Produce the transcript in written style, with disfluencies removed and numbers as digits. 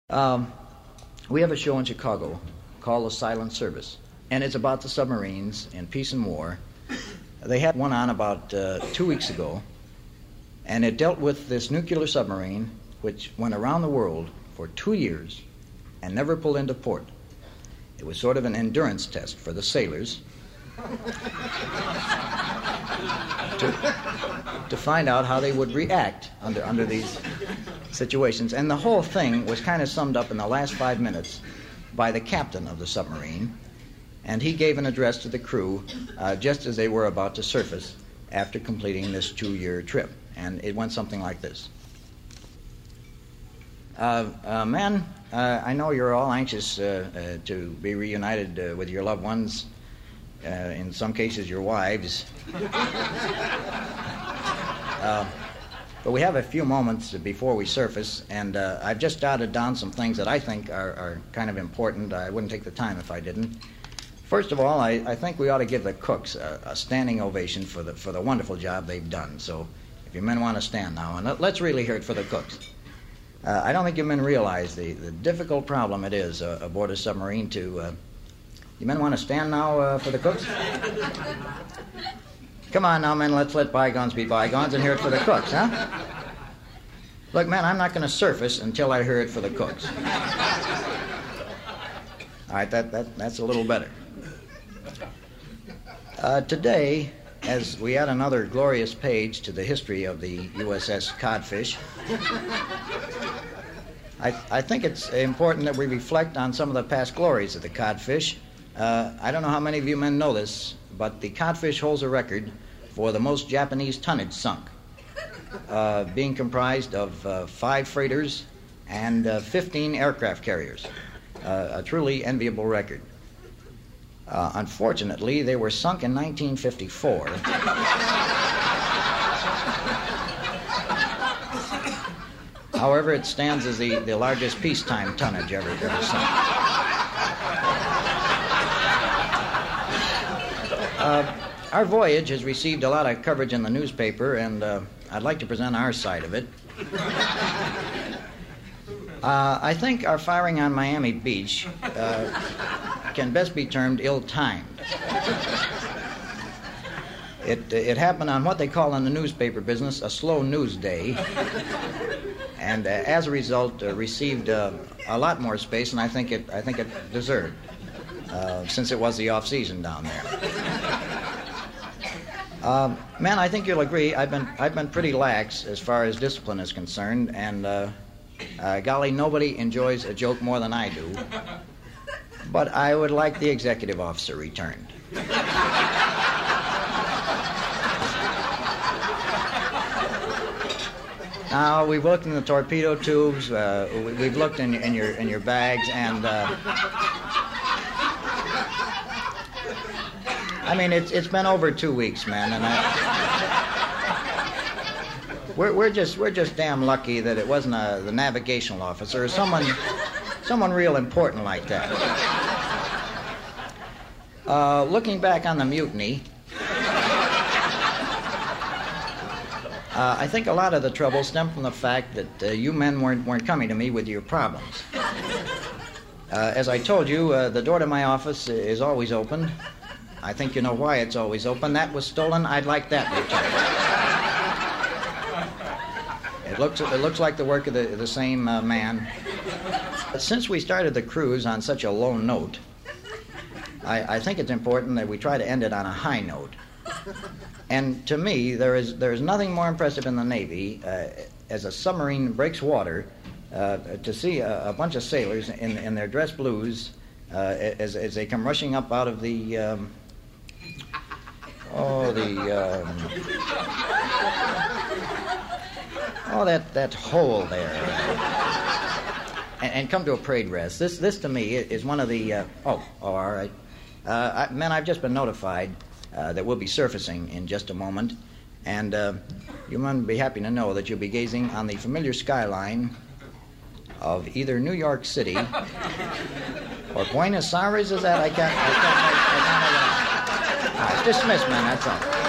Um, we have a show in Chicago called The Silent Service, and it's about the submarines in peace and war. They had one on about 2 weeks ago, and it dealt with this nuclear submarine which went around the world for 2 years and never pulled into port. It was sort of an endurance test for the sailors to find out how they would react under these situations. And the whole thing was kind of summed up in the last 5 minutes by the captain of the submarine, and he gave an address to the crew just as they were about to surface after completing this 2-year trip. And it went something like this. Men, I know you're all anxious to be reunited with your loved ones, in some cases your wives. But we have a few moments before we surface, and I've just jotted down some things that I think are kind of important. I wouldn't take the time if I didn't. First of all, I think we ought to give the cooks a standing ovation for the wonderful job they've done. So if you men want to stand now, and let's really hear it for the cooks. I don't think you men realize the difficult problem it is aboard a submarine to... you men want to stand now for the cooks? Come on now, men, let's let bygones be bygones and hear it for the cooks, huh? Look, man, I'm not going to surface until I hear it for the cooks. All right, that's a little better. Today, as we add another glorious page to the history of the USS Codfish, I think it's important that we reflect on some of the past glories of the Codfish. I don't know how many of you men know this, but the Codfish holds a record for the most Japanese tonnage sunk, being comprised of 5 freighters and 15 aircraft carriers. A truly enviable record. Unfortunately, they were sunk in 1954. However, it stands as the largest peacetime tonnage ever sunk. Our voyage has received a lot of coverage in the newspaper, and I'd like to present our side of it. I think our firing on Miami Beach can best be termed ill-timed. It happened on what they call in the newspaper business a slow news day, and as a result received a lot more space than I think it deserved, since it was the off-season down there. Man, I think you'll agree I've been pretty lax as far as discipline is concerned, and golly, nobody enjoys a joke more than I do. But I would like the executive officer returned. Now, we've looked in the torpedo tubes, we've looked in your bags, and I mean, it's been over 2 weeks, man, and we're just damn lucky that it wasn't the navigational officer or someone real important like that. Looking back on the mutiny, I think a lot of the trouble stemmed from the fact that you men weren't coming to me with your problems. As I told you, the door to my office is always open. I think you know why it's always open. That was stolen. I'd like that returned. It looks like the work of the same man. But since we started the cruise on such a low note, I think it's important that we try to end it on a high note. And to me, there is nothing more impressive in the Navy as a submarine breaks water to see a bunch of sailors in their dress blues as they come rushing up out of that hole there, and come to a parade rest. This to me is one of the all right. Men, I've just been notified that we'll be surfacing in just a moment, and you might be happy to know that you'll be gazing on the familiar skyline of either New York City or Buenos Aires. Is that? I can't. All right, dismiss, man. That's all.